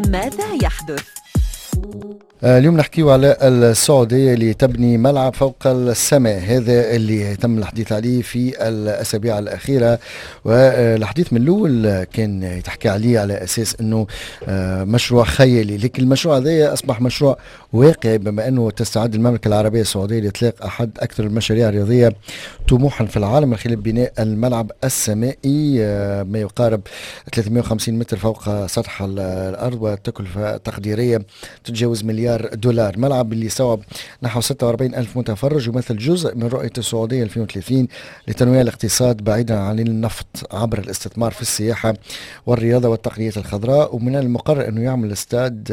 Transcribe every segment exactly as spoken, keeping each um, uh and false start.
ماذا يحدث؟ اليوم نحكيو على السعودية اللي تبني ملعب فوق السماء. هذا اللي تم الحديث عليه في الأسابيع الأخيرة، والحديث من الأول كان يتحكي عليه على أساس أنه مشروع خيالي، لكن المشروع هذا أصبح مشروع واقعي بما أنه تستعد المملكة العربية السعودية لإطلاق أحد أكثر المشاريع الرياضية طموحا في العالم من خلال بناء الملعب السمائي ما يقارب ثلاثمئة وخمسين متر فوق سطح الأرض، وتكلفة تقديرية تتجاوز مليار دولار. ملعب اللي يستوعب نحو ستة وأربعين ألف متفرج، يمثل جزء من رؤية السعودية ألفين وثلاثين لتنويع الاقتصاد بعيدا عن النفط عبر الاستثمار في السياحة والرياضة والتقنيات الخضراء. ومن المقرر أنه يعمل الاستاد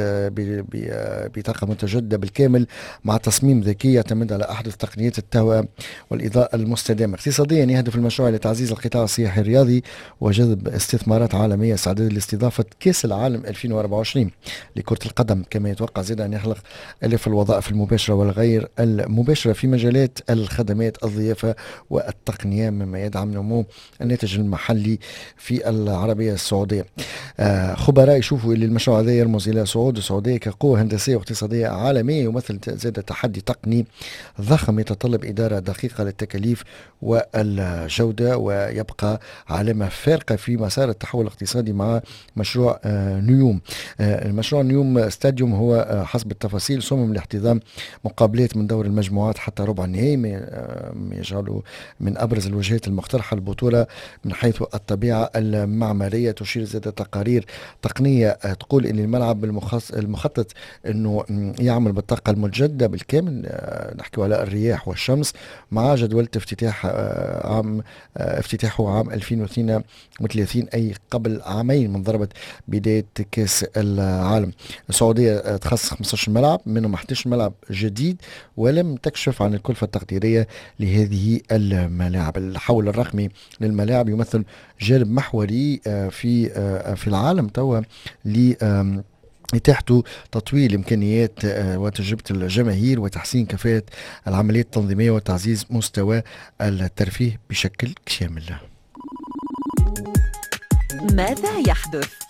بطاقة متجددة بالكامل مع تصميم ذكي يعتمد على أحدث تقنيات التهوية والإضاءة المستدامة. اقتصاديا يهدف المشروع لتعزيز القطاع السياحي الرياضي وجذب استثمارات عالمية استعدادا لاستضافة كأس العالم ألفين وأربعة وعشرين لكرة القدم، كما يتوقع زيد أن يخلق ألف الوظائف المباشرة والغير المباشرة في مجالات الخدمات الضيافة والتقنية، مما يدعم نمو الناتج المحلي في العربية السعودية. آه خبراء يشوفوا أن المشروع هذا يرمز إلى صعود السعودية كقوة هندسية واقتصادية عالمية، يمثل زاد تحدي تقني ضخم يتطلب إدارة دقيقة للتكاليف والجودة، ويبقى علامة فارقة في مسار التحول الاقتصادي مع مشروع آه نيوم. آه المشروع نيوم ستاديوم هو آه حسب التفاصيل صمم لاحتضان مقابلات من دور المجموعات حتى ربع النهائي، يجعله من أبرز الوجهات المقترحة البطولة من حيث الطبيعة المعمارية. تشير زاد تقارير تقنية تقول أن الملعب المخطط أنه يعمل بالطاقة المتجددة بالكامل، نحكي على الرياح والشمس، مع جدولة افتتاح عام افتتاحه عام ألفين واثنين وثلاثين، أي قبل عامين من ضربة بداية كأس العالم. السعودية تخصص خمسة عشر ملعب، منهم أحد عشر ملعب جديد، ولم تكشف عن الكلفة التقديرية لهذه الملاعب. الحول الرقمي للملاعب يمثل جانب محوري في في العالم توا ل إتاحته تطوير الإمكانيات وتجربة الجماهير وتحسين كفاءة العمليات التنظيمية وتعزيز مستوى الترفيه بشكل كامل. ماذا يحدث؟